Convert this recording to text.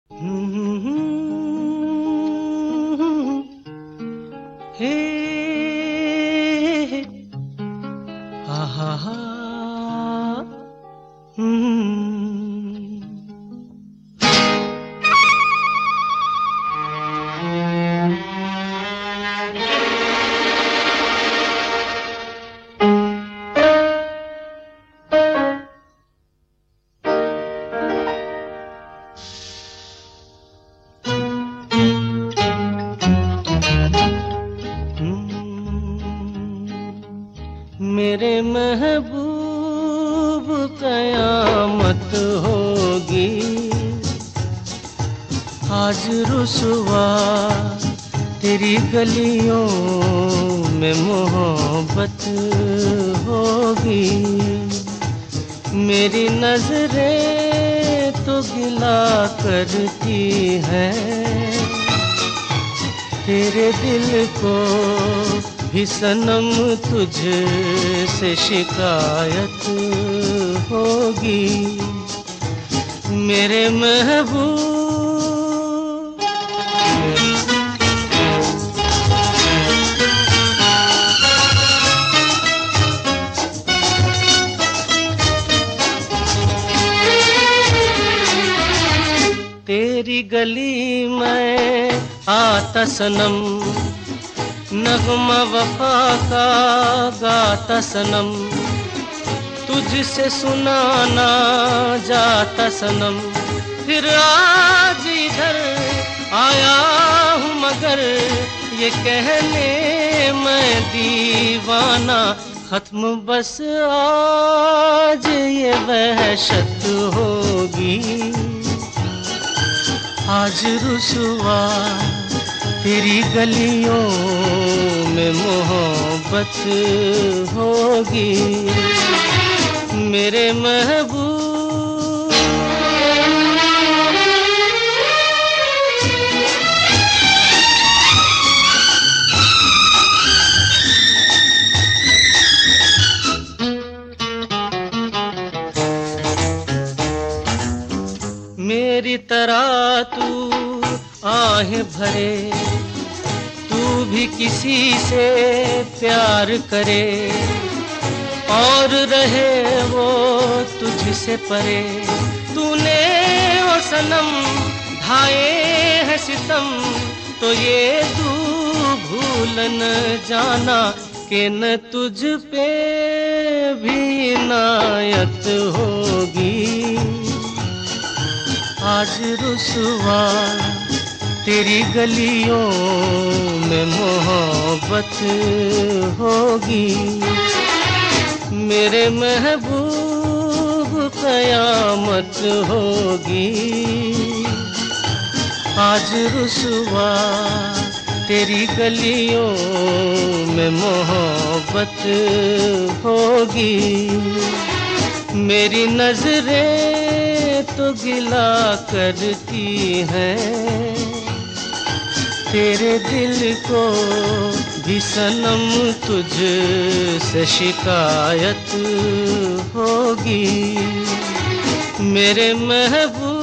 हे हा हा हा मेरे महबूब कयामत होगी आज रुसवा तेरी गलियों में मोहब्बत होगी। मेरी नजरें तो गिला करती हैं तेरे दिल को भी सनम तुझसे शिकायत होगी। मेरे महबूब तेरी गली में आता सनम नगमा वफा का गाता सनम तुझसे सुनाना जाता सनम। फिर आज इधर आया हूँ मगर ये कहने मैं दीवाना खत्म बस आज ये वहशत होगी। आज रुसवा तेरी गलियों में मोहब्बत होगी। मेरे महबूब मेरी तरह तू आहें भरे तू भी किसी से प्यार करे और रहे वो तुझसे परे। तूने ओ सनम ढाए हैं सितम तो ये तू भूल न जाना कि न तुझ पे भी इनायत होगी। आज रुसवा तेरी गलियों में मोहब्बत होगी। मेरे महबूब कयामत होगी। आज रुसवा तेरी गलियों में मोहब्बत होगी। मेरी नजरें तो गिला करती हैं तेरे दिल को भी सनम तुझसे शिकायत होगी। मेरे महबूब